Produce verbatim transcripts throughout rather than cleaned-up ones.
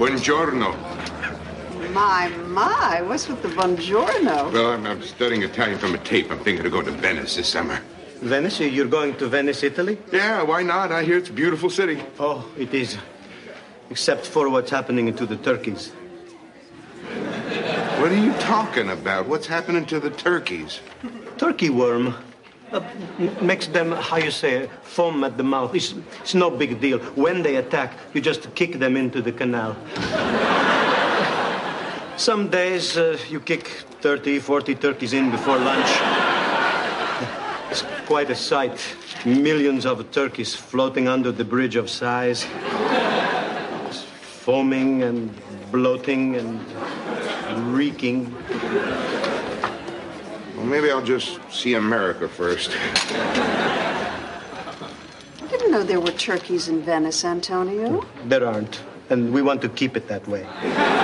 Buongiorno. My, my, what's with the buongiorno? Well, I'm, I'm studying Italian from a tape. I'm thinking of going to Venice this summer. Venice? You're going to Venice, Italy? Yeah, why not? I hear it's a beautiful city. Oh, it is. Except for what's happening to the turkeys. What are you talking about? What's happening to the turkeys? Turkey worm. Uh, makes them, how you say, foam at the mouth. It's, it's no big deal. When they attack, you just kick them into the canal. Some days uh, you kick thirty, forty turkeys in before lunch. It's quite a sight. Millions of turkeys floating under the Bridge of Sighs. Foaming and bloating and reeking. Well, maybe I'll just see America first. I didn't know there were turkeys in Venice, Antonio. There aren't, and we want to keep it that way.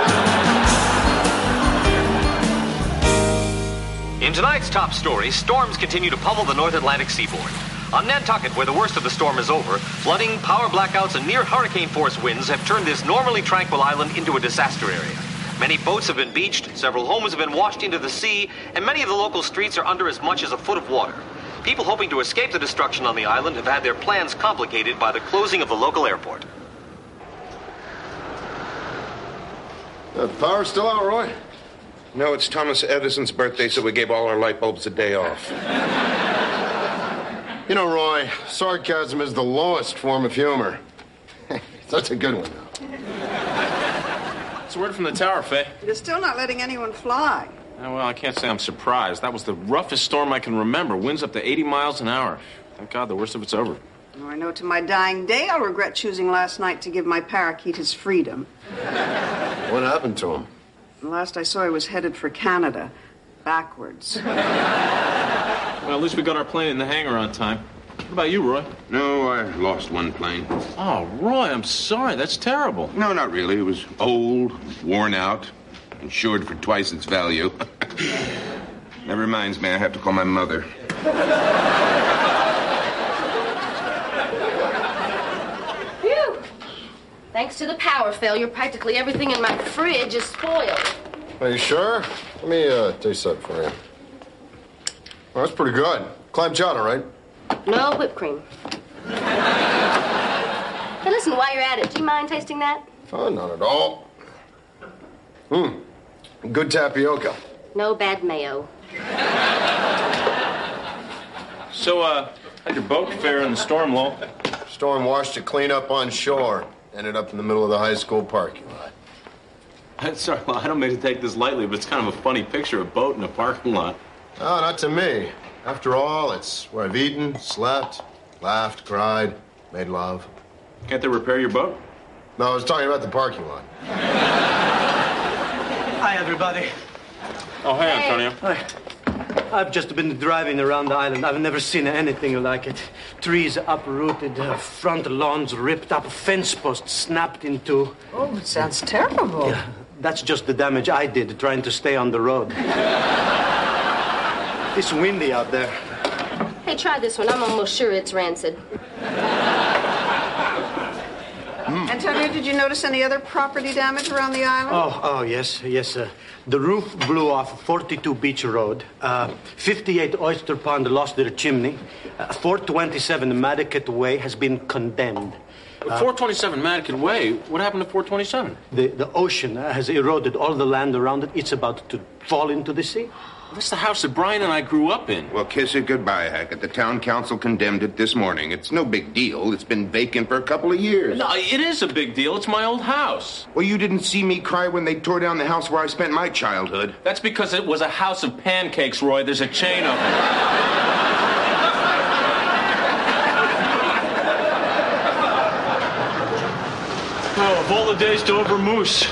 In tonight's top story, storms continue to pummel the North Atlantic seaboard. On Nantucket, where the worst of the storm is over, flooding, power blackouts, and near hurricane-force winds have turned this normally tranquil island into a disaster area. Many boats have been beached, several homes have been washed into the sea, and many of the local streets are under as much as a foot of water. People hoping to escape the destruction on the island have had their plans complicated by the closing of the local airport. The power's still out, Roy? No, it's Thomas Edison's birthday, so we gave all our light bulbs a day off. You know, Roy, sarcasm is the lowest form of humor. That's a good one, though. It's a word from the tower, Faye. They're still not letting anyone fly. Oh, well, I can't say I'm surprised. That was the roughest storm I can remember. Winds up to eighty miles an hour. Thank God the worst of it's over. Oh, I know to my dying day I'll regret choosing last night to give my parakeet his freedom. What happened to him? The last I saw he was headed for Canada. Backwards. Well, at least we got our plane in the hangar on time. What about you, Roy? No, I lost one plane. Oh, Roy, I'm sorry. That's terrible. No, not really. It was old, worn out, insured for twice its value. That reminds me, I have to call my mother. Phew! Thanks to the power failure, practically everything in my fridge is spoiled. Are you sure? Let me uh, taste that for you. Oh, that's pretty good. Clam chowder, right? No whipped cream. Hey, listen, while you're at it, do you mind tasting that? Oh, not at all. Hmm. Good tapioca. No bad mayo. So, uh, how'd your boat fare in the storm, Lowell? Storm washed it clean up on shore. Ended up in the middle of the high school parking lot. Sorry, well, I don't mean to take this lightly, but it's kind of a funny picture, a boat in a parking lot. Oh, not to me. After all, it's where I've eaten, slept, laughed, cried, made love. Can't they repair your boat? No, I was talking about the parking lot. Hi, everybody. Oh, hey, Antonio. Hi. I've just been driving around the island. I've never seen anything like it. Trees uprooted, uh, front lawns ripped up, fence posts snapped in two. Oh, it sounds terrible. Yeah, that's just the damage I did trying to stay on the road. It's windy out there. Hey, try this one. I'm almost sure it's rancid. Mm. Antonio, did you notice any other property damage around the island? Oh, oh, yes, yes. Uh, the roof blew off forty-two Beach Road. Uh, fifty-eight Oyster Pond lost their chimney. Uh, four twenty-seven Madaket Way has been condemned. Uh, four twenty-seven Madaket Way? What happened to four twenty-seven? The, the ocean uh, has eroded all the land around it. It's about to fall into the sea. That's the house that Brian and I grew up in. Well, kiss it goodbye, Hackett. The town council condemned it this morning. It's no big deal. It's been vacant for a couple of years. No, it is a big deal. It's my old house. Well, you didn't see me cry when they tore down the house where I spent my childhood. That's because it was a house of pancakes, Roy. There's a chain of them. Oh, of all the days to over moose.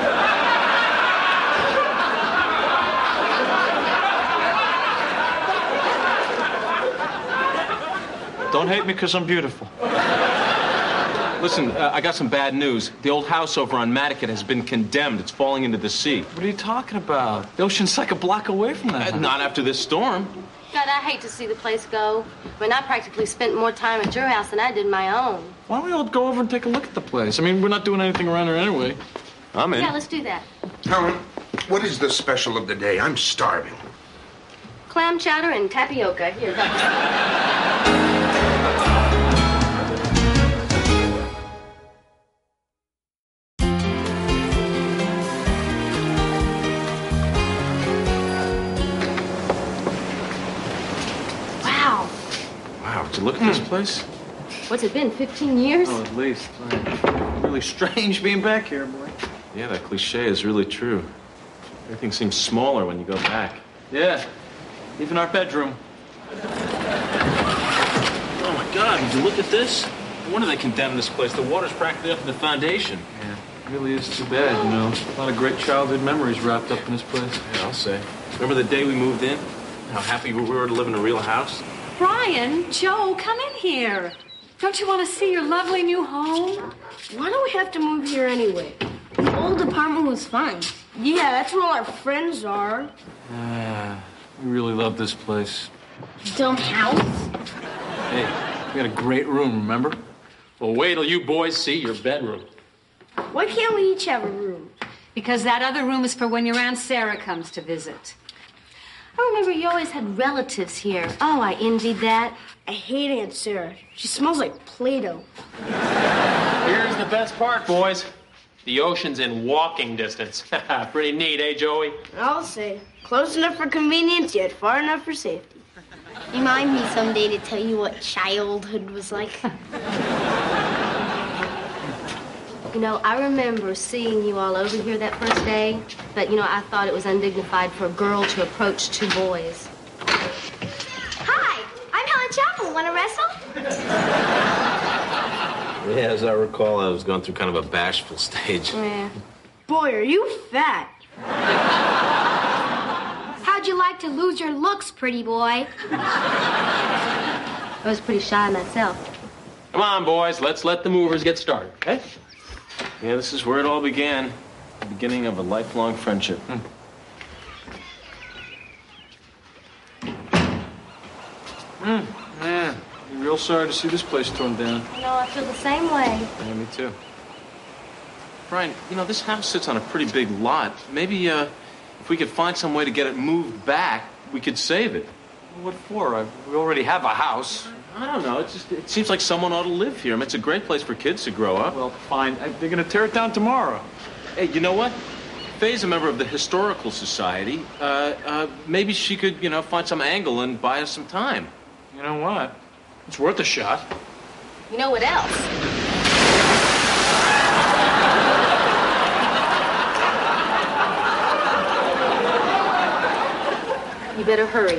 Don't hate me because I'm beautiful. Listen, uh, I got some bad news. The old house over on Madaket has been condemned. It's falling into the sea. What are you talking about? The ocean's like a block away from that. Uh, not after this storm. God, I hate to see the place go. I mean, I practically spent more time at your house than I did my own. Why don't we all go over and take a look at the place? I mean, we're not doing anything around here anyway. I'm in. Yeah, let's do that. Helen, what is the special of the day? I'm starving. Clam chowder and tapioca. Here, help. Wow. Wow, did you look at this place? What's it been, fifteen years? Oh, at least. Right. Really strange being back here, boy. Yeah, that cliche is really true. Everything seems smaller when you go back. Yeah. Even our bedroom. Oh my God, would you look at this? No wonder they condemned this place. The water's practically up to the foundation. Yeah, it really is too bad, you know. A lot of great childhood memories wrapped up in this place. Yeah, I'll say. Remember the day we moved in? How happy we were to live in a real house? Brian, Joe, come in here. Don't you want to see your lovely new home? Why do we have to move here anyway? The old apartment was fine. Yeah, that's where all our friends are. Ah, we really love this place. Dumb house. Hey, we got a great room, remember? Well, wait till you boys see your bedroom. Why can't we each have a room? Because that other room is for when your Aunt Sarah comes to visit. I remember you always had relatives here. Oh, I envied that. I hate Aunt Sarah. She smells like Play-Doh. Here's the best part, boys. The ocean's in walking distance. Pretty neat, eh, Joey? I'll say. Close enough for convenience, yet far enough for safety. Remind me someday to tell you what childhood was like. You know, I remember seeing you all over here that first day, but, you know, I thought it was undignified for a girl to approach two boys. Hi, I'm Helen Chapel. Want to wrestle? Yeah, as I recall, I was going through kind of a bashful stage. Yeah. Boy, are you fat. How'd you like to lose your looks, pretty boy? I was pretty shy myself. Come on, boys, let's let the movers get started, okay? Yeah, this is where it all began. The beginning of a lifelong friendship. Hmm. Mm, man, I'm real sorry to see this place torn down. You know, I feel the same way. Yeah, me too. Brian, you know, this house sits on a pretty big lot. Maybe, uh, if we could find some way to get it moved back, we could save it. What for? I, we already have a house. I don't know. It just it seems like someone ought to live here. I mean, it's a great place for kids to grow up. Well, fine. I, they're going to tear it down tomorrow. Hey, you know what? Faye's a member of the Historical Society. Uh, uh, maybe she could, you know, find some angle and buy us some time. You know what? It's worth a shot. You know what else? You better hurry.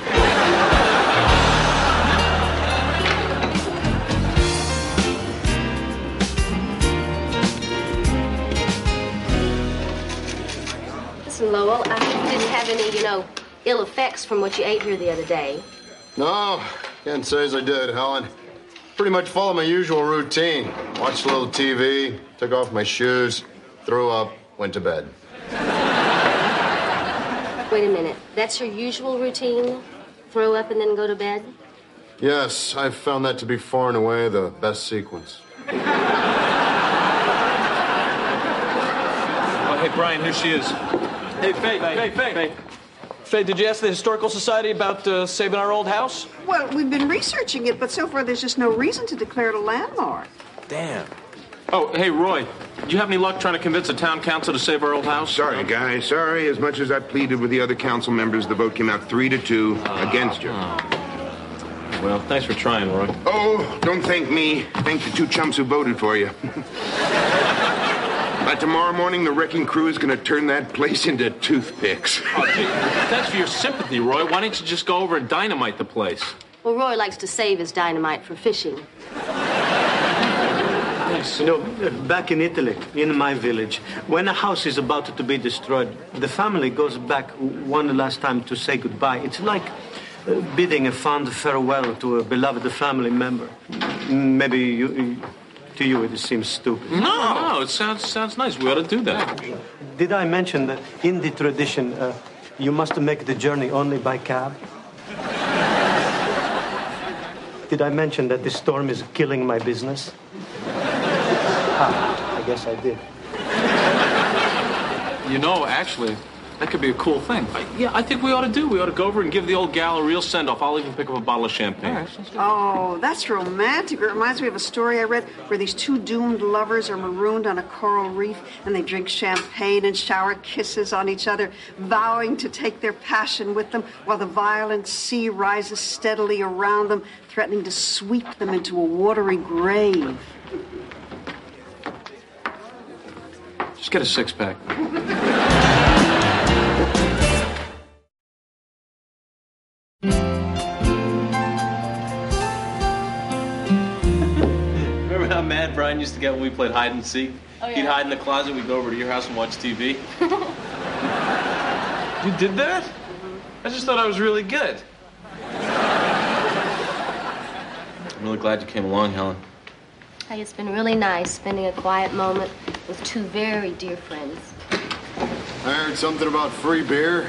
Listen, Lowell, I hope you didn't have any, you know, ill effects from what you ate here the other day. No, can't say as I did, Helen. Pretty much follow my usual routine. Watched a little T V, took off my shoes, threw up, went to bed. Wait a minute. That's your usual routine? Throw up and then go to bed? Yes, I've found that to be far and away the best sequence. Oh, hey, Brian, here she is. Hey, Faye, Faye, Faye, Faye. Faye, did you ask the Historical Society about uh, saving our old house? Well, we've been researching it, but so far there's just no reason to declare it a landmark. Damn. Oh, hey, Roy, did you have any luck trying to convince the town council to save our old house? Sorry, guys. Sorry. As much as I pleaded with the other council members, the vote came out three to two uh, against you. Uh, well, thanks for trying, Roy. Oh, don't thank me. Thank the two chumps who voted for you. By tomorrow morning, the wrecking crew is going to turn that place into toothpicks. Oh, gee, thanks for your sympathy, Roy. Why don't you just go over and dynamite the place? Well, Roy likes to save his dynamite for fishing. You know, back in Italy, in my village, when a house is about to be destroyed, the family goes back one last time to say goodbye. It's like uh, bidding a fond farewell to a beloved family member. Maybe you, to you it seems stupid. No, no, it sounds sounds nice. We ought to do that. Did I mention that in the tradition, uh, you must make the journey only by cab? Did I mention that the storm is killing my business? Ah, I guess I did. You know, actually, that could be a cool thing. Uh, yeah, I think we ought to do. We ought to go over and give the old gal a real send-off. I'll even pick up a bottle of champagne. All right, sounds good. Oh, that's romantic. It reminds me of a story I read where these two doomed lovers are marooned on a coral reef and they drink champagne and shower kisses on each other, vowing to take their passion with them while the violent sea rises steadily around them, threatening to sweep them into a watery grave. Just get a six-pack. Remember how mad Brian used to get when we played hide and seek? Oh, yeah. He'd hide in the closet, we'd go over to your house and watch T V. You did that? I just thought I was really good. I'm really glad you came along, Helen. Hey, it's been really nice spending a quiet moment with two very dear friends. I heard something about free beer.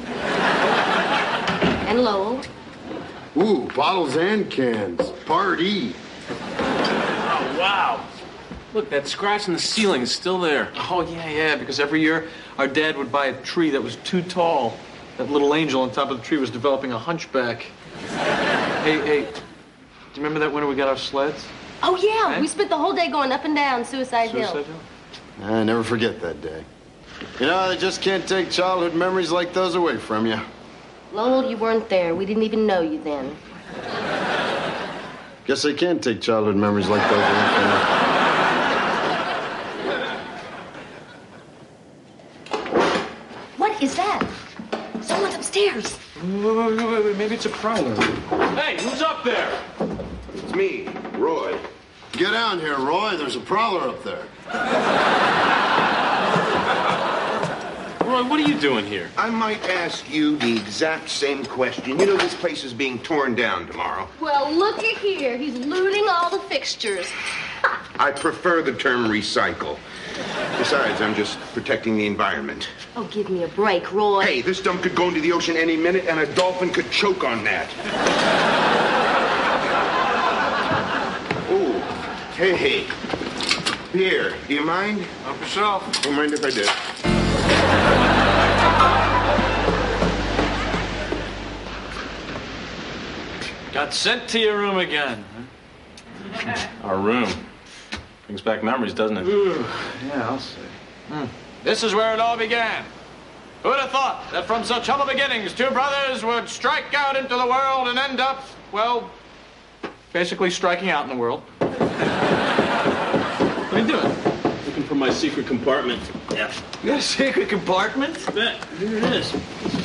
And Lowell. Ooh, bottles and cans. Party. Oh, wow. Look, that scratch in the ceiling is still there. Oh, yeah, yeah, because every year our dad would buy a tree that was too tall. That little angel on top of the tree was developing a hunchback. Hey, hey, do you remember that winter we got our sleds? Oh, yeah, Right? we spent the whole day going up and down Suicide, Suicide Hill. Hill? I never forget that day. You know, I just can't take childhood memories like those away from you. Lowell, you weren't there. We didn't even know you then. Guess I can't take childhood memories like those away from you. What is that? Someone's upstairs. Wait, wait, wait, wait, wait, maybe it's a prowler. Hey, who's up there? It's me, Roy. Get down here, Roy. There's a prowler up there. Roy, what are you doing here? I might ask you the exact same question. You know this place is being torn down tomorrow. Well, looky here. He's looting all the fixtures. I prefer the term recycle. Besides, I'm just protecting the environment. Oh, give me a break, Roy. Hey, this dump could go into the ocean any minute, and a dolphin could choke on that. Oh, hey, hey. Pierre, do you mind? Help yourself. Don't mind if I did. Got sent to your room again. Our room. Brings back memories, doesn't it? Ooh, yeah, I'll see. Mm. This is where it all began. Who would have thought that from such humble beginnings, two brothers would strike out into the world and end up, well, basically striking out in the world. What are you doing? Looking for my secret compartment. Yeah. You got a secret compartment? Bet. Here it is.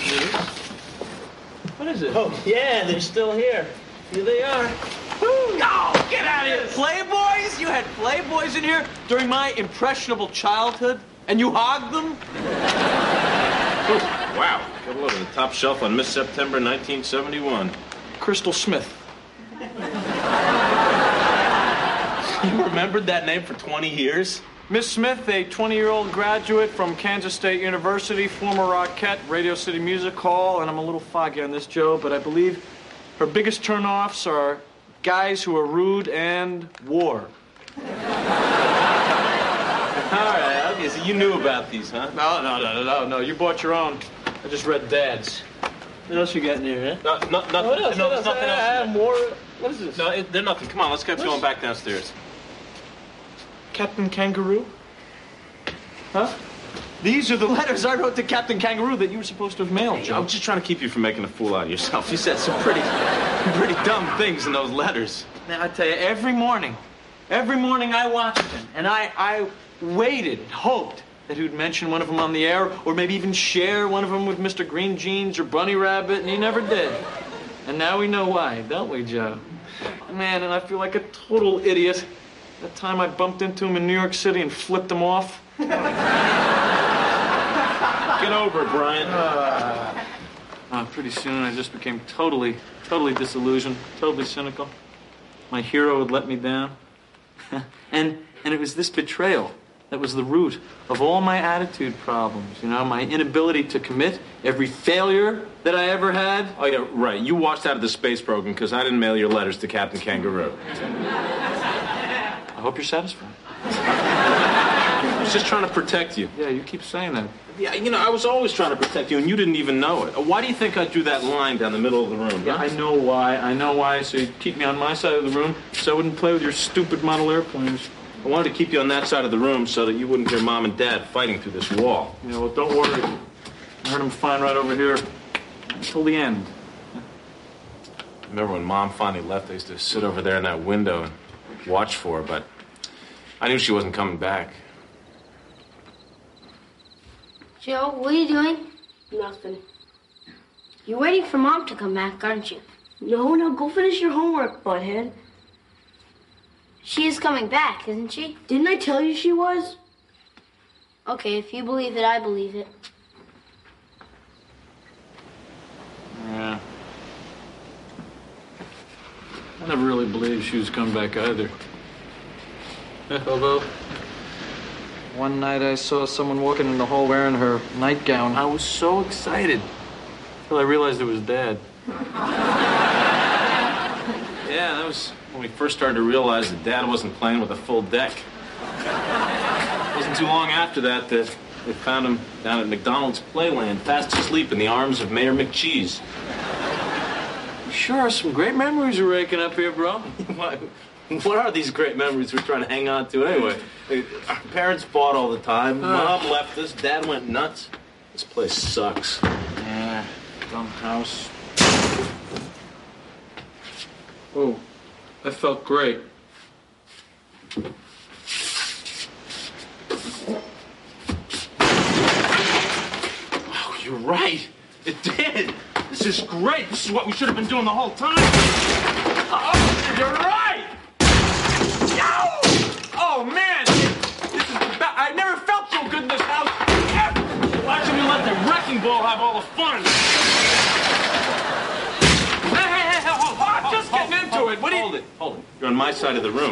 What is it? Oh, yeah, they're still here. Here they are. Oh, get out of here! Playboys? You had Playboys in here during my impressionable childhood, and you hogged them? Oh, wow. Got a look at the top shelf on Miss September nineteen seventy-one. Crystal Smith. You remembered that name for twenty years? Miss Smith, a twenty-year-old graduate from Kansas State University, former Rockette, Radio City Music Hall, and I'm a little foggy on this, Joe, but I believe her biggest turnoffs are guys who are rude and war. All right, okay, so you knew about these, huh? No, no, no, no, no, no. You bought your own. I just read Dad's. What else you got in here, huh? No, no, nothing. What else? No, What else? nothing else. Ah, more. What is this? No, it, they're nothing. Come on, let's get going back downstairs. Captain Kangaroo? Huh? These are the letters I wrote to Captain Kangaroo that you were supposed to have mailed, Joe. I'm just trying to keep you from making a fool out of yourself. You said some pretty, pretty dumb things in those letters. Now, I tell you, every morning, every morning I watched him, and I, I waited and hoped that he would mention one of them on the air, or maybe even share one of them with Mister Green Jeans or Bunny Rabbit, and he never did. And now we know why, don't we, Joe? Man, and I feel like a total idiot. That time I bumped into him in New York City and flipped him off. Get over it, Brian. Uh, uh, pretty soon I just became totally, totally disillusioned, totally cynical. My hero had let me down. and and it was this betrayal that was the root of all my attitude problems, you know, my inability to commit, every failure that I ever had. Oh, yeah, right. You washed out of the space program because I didn't mail your letters to Captain Kangaroo. I hope you're satisfied. was just trying to protect you. Yeah, you keep saying that. Yeah, you know, I was always trying to protect you, and you didn't even know it. Why do you think I drew that line down the middle of the room? Yeah, huh? I know why. I know why. So you'd keep me on my side of the room so I wouldn't play with your stupid model airplanes. I wanted to keep you on that side of the room so that you wouldn't hear Mom and Dad fighting through this wall. Yeah, well, don't worry. I heard them fine right over here until the end. Remember when Mom finally left, I used to sit over there in that window and watch for her, but I knew she wasn't coming back. Joe, what are you doing? Nothing. You're waiting for Mom to come back, aren't you? No, no, go finish your homework, butthead. She is coming back, isn't she? Didn't I tell you she was? Okay, if you believe it, I believe it. Yeah. I never really believed she was coming back either. Although, one night I saw someone walking in the hall wearing her nightgown. I was so excited until I realized it was Dad. Yeah, that was when we first started to realize that Dad wasn't playing with a full deck. It wasn't too long after that that they found him down at McDonald's Playland, fast asleep in the arms of Mayor McCheese. Sure are some great memories you're raking up here, bro. What, what are these great memories we're trying to hang on to anyway? Our parents fought all the time. Mom left us. Dad went nuts. This place sucks. Yeah, dumb house. Oh, that felt great. Oh, you're right. It did. This is great. This is what we should have been doing the whole time. Oh, you're right. Yow! Oh, man. This is the best. I never felt so good in this house. Why should we let the wrecking ball have all the fun? Hey, hey, hey, hold, hold, I'm just hold, getting into hold, it. What do you... Hold it, hold it. You're on my side of the room.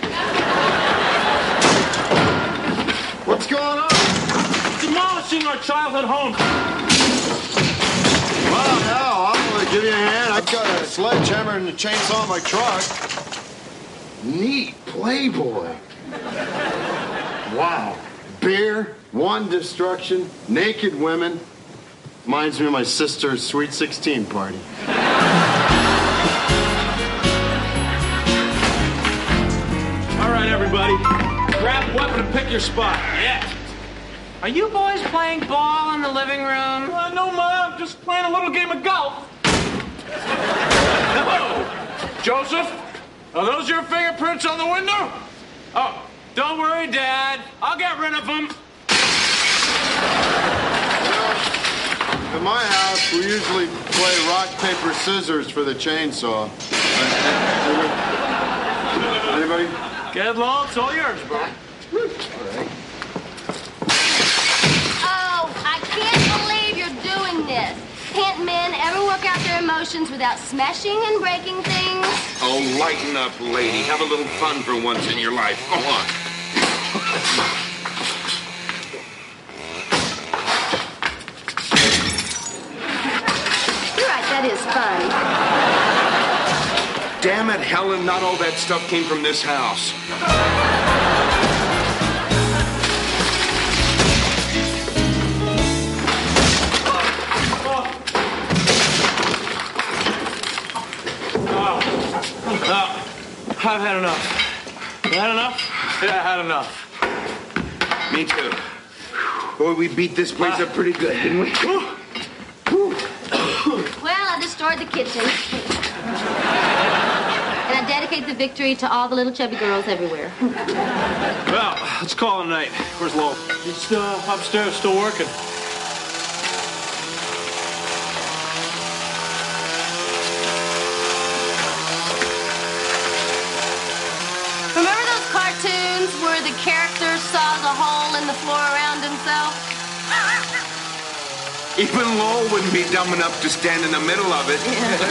What's going on? Demolishing our childhood home. Well, hell, I'm going to give you a hand. I've got a sledgehammer and a chainsaw in my truck. Neat Playboy. Wow. Beer, one destruction, naked women. Reminds me of my sister's Sweet sixteen party. All right, everybody. Grab a weapon and pick your spot. Yeah. Are you boys playing ball in the living room? Uh, no, Mom. Just playing a little game of golf. Hello. Joseph, are those your fingerprints on the window? Oh, don't worry, Dad. I'll get rid of them. In my house, we usually play rock, paper, scissors for the chainsaw. Anybody? Get long, it's all yours, bro. All right. Oh, I can't believe you're doing this. Can't men ever work out their emotions without smashing and breaking things? Oh, lighten up, lady. Have a little fun for once in your life. Go on. You're right, that is fun. Damn it, Helen. Not all that stuff came from this house. Uh, I've had enough. You had enough? Yeah, I had enough. Me too. Boy, we beat this place up pretty good, didn't we? Well, I destroyed the kitchen. And I dedicate the victory to all the little chubby girls everywhere. Well, let's call it a night. Where's Lowell? He's uh, upstairs, still working. Remember those cartoons where the character saws a hole in the floor around himself? Even Lowell wouldn't be dumb enough to stand in the middle of it.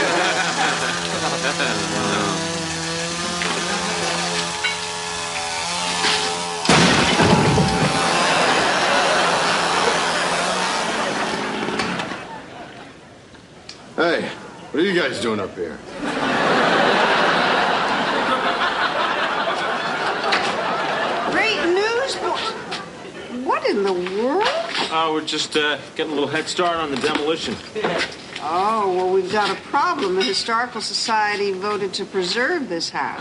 Hey, what are you guys doing up here? Great news, boys. What in the world? Oh, we're just uh, getting a little head start on the demolition. Oh, well, we've got a problem. The Historical Society voted to preserve this house.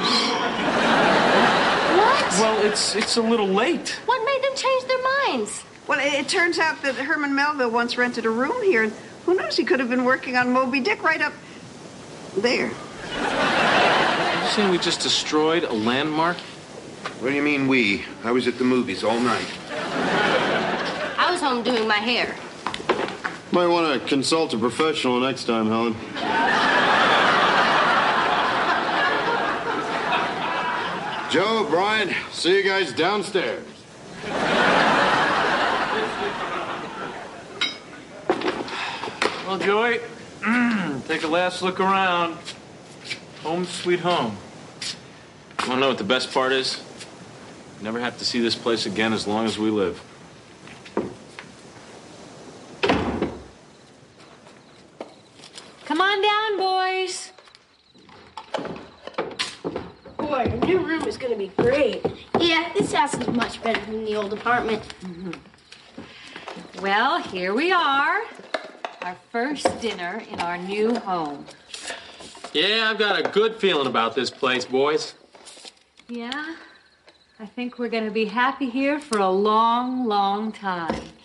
What? Well, it's it's a little late. What made them change their minds? Well, it, it turns out that Herman Melville once rented a room here, and who knows, he could have been working on Moby Dick right up there. Are you saying we just destroyed a landmark? What do you mean we? I was at the movies all night. I was home doing my hair. Might want to consult a professional next time, Helen. Joe, Brian, see you guys downstairs. Well, Joey, take a last look around. Home sweet home. You want to know what the best part is? Never have to see this place again as long as we live. Come on down, boys. Boy, our new room is going to be great. Yeah, this house is much better than the old apartment. Mm-hmm. Well, here we are. Our first dinner in our new home. Yeah, I've got a good feeling about this place, boys. Yeah? I think we're going to be happy here for a long, long time.